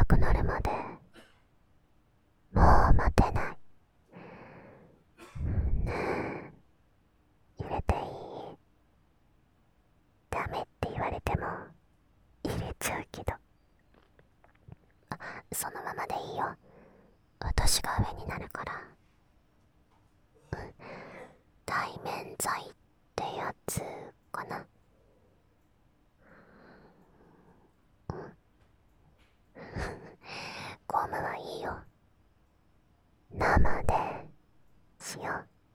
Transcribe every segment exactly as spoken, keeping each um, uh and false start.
くなるまでもう待てない。ねえ、入れていい？ダメって言われても入れちゃうけど。あ、そのままでいいよ。私が上になるから。対面剤ってやつかな。ゴムはいいよ。生でしよ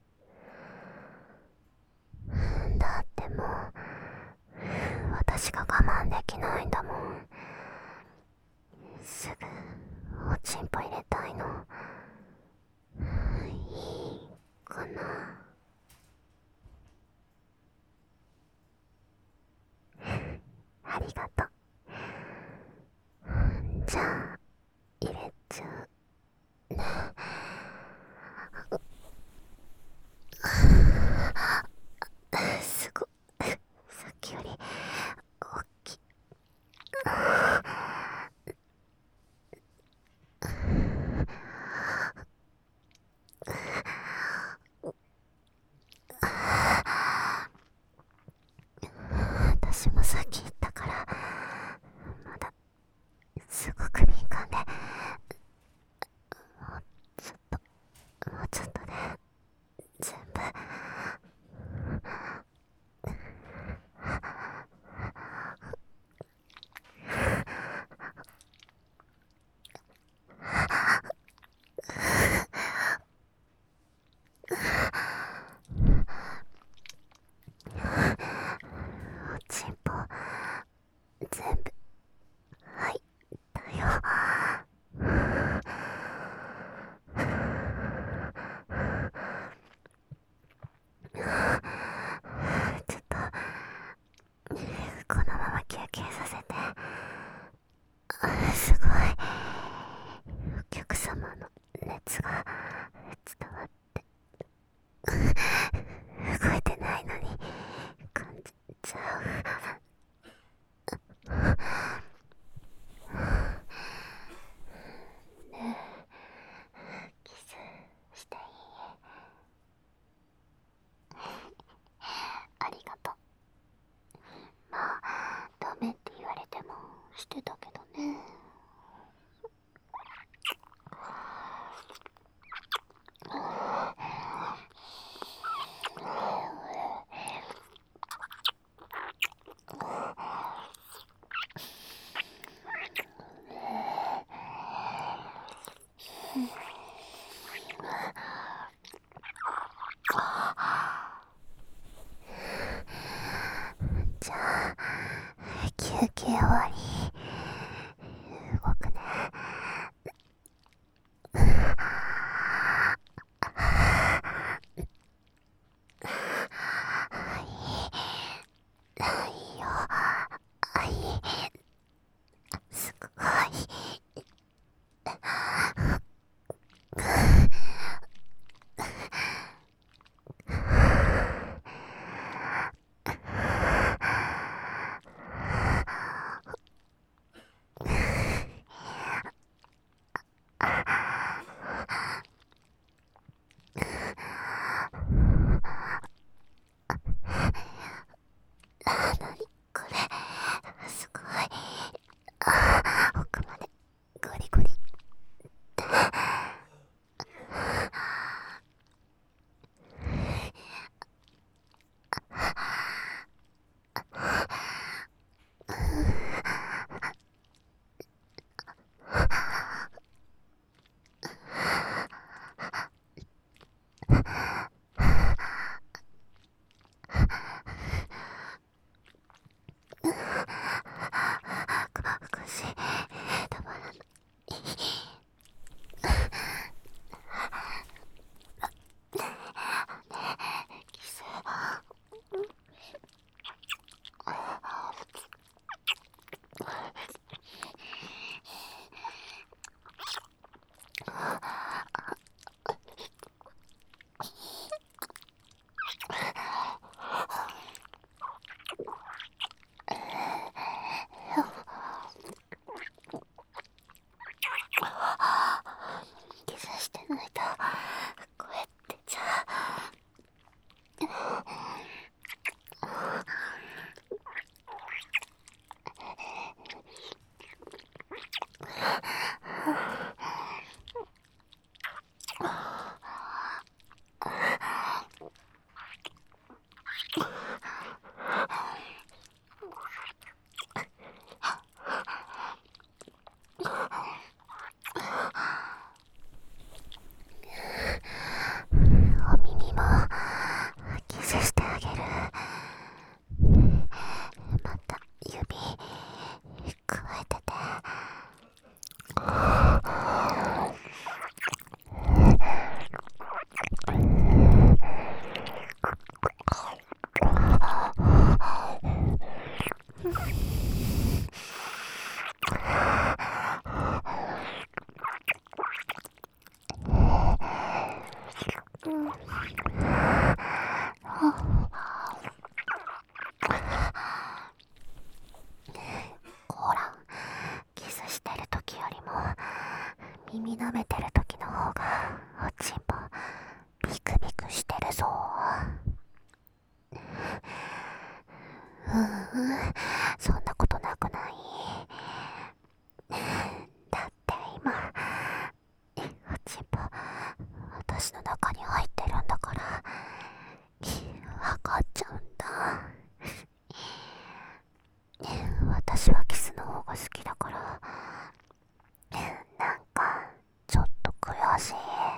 う。だってもう私が我慢できないんだもん。すぐおちんぽ入れたいの。いいかな。ありがとう。じゃあ入れちゃうね。すごい、さっきより大きい。私もさっき言ったから、まだすごく敏感で、もうちょっともうちょっとで全部。おちんぽ全部入ったよ。ちょっとこのまま休憩させて。すごい、お客様の熱が伝わって、動いてないのに感じちゃう。ねえ、キスしていい？ありがとう。まあダメって言われてもしてたけどね。じゃあ休憩終わり、動くね。いいよ。あ、いい。すごい。 ほら、キスしてる時よりも耳舐めてる時の方がおちんぽビクビクしてるぞ。ううん、そんなことなくない？だって今おちんぽ私の中に入ってるんだから、わかっちゃうんだ。私はキスの方が好きだから、なんかちょっと悔しい。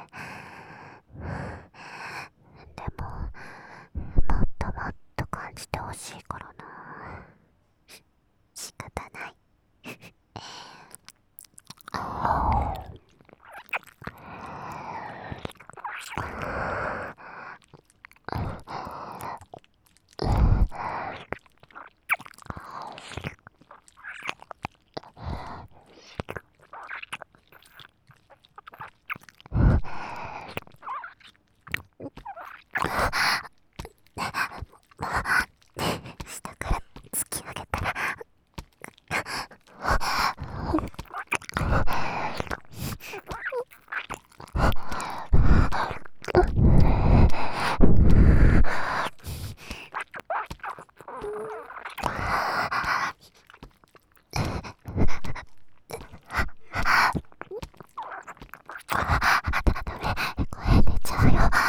でももっともっと感じてほしいからな。仕方ない。下から突き上げたら声出ちゃうよ。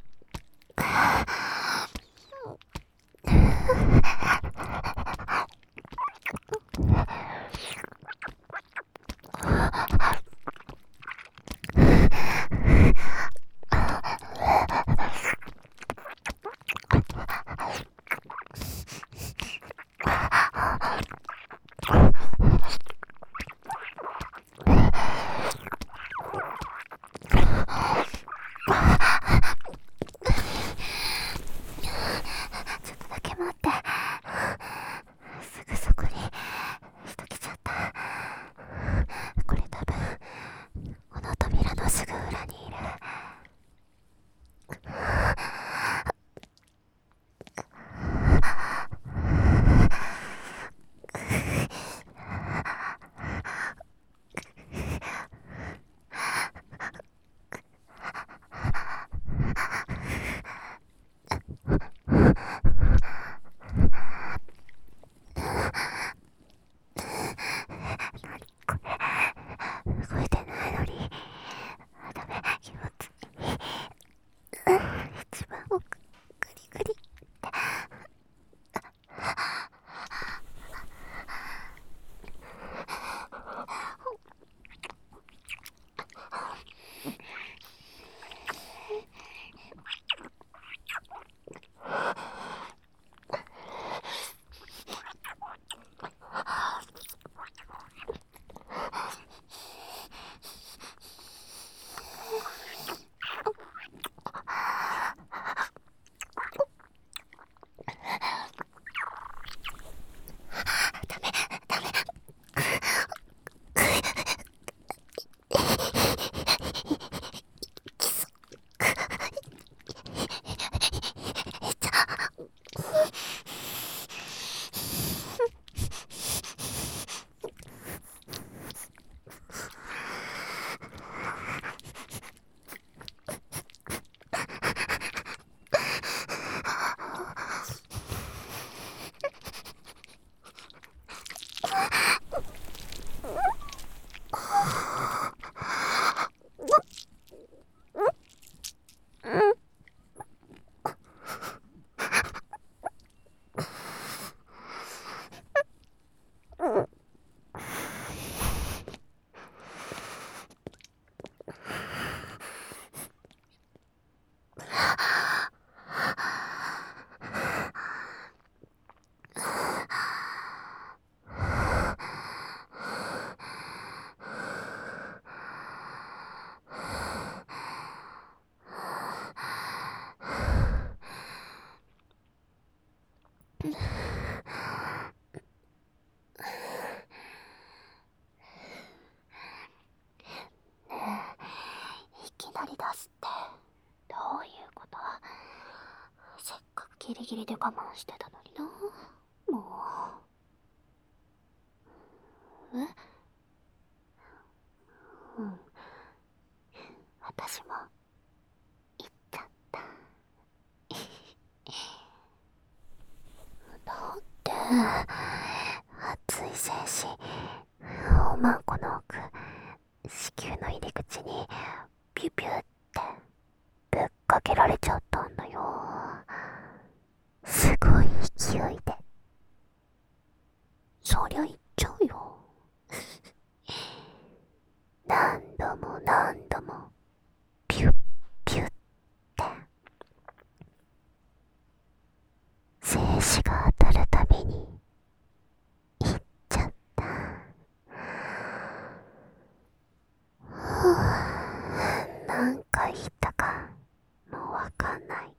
ちょっとだけ待って。すぐそこに人来ちゃった。これ多分この扉のすぐ裏にいる。動いてないのに。ダメ、気持ちいい。一番奥、グリグリ。いきなり出すってどういうこと？ ギリギリで我慢してたのにな。もう。えうん。私も行っちゃった。だって熱い精子おまんこの奥、子宮の入り口にピュピュってぶっかけられちゃったんだよ。すごい勢いで。そりゃ行っちゃうよ。何度も何度もピュッピュッって精子が当たるたびに行っちゃった。何回言ったかもうわかんない。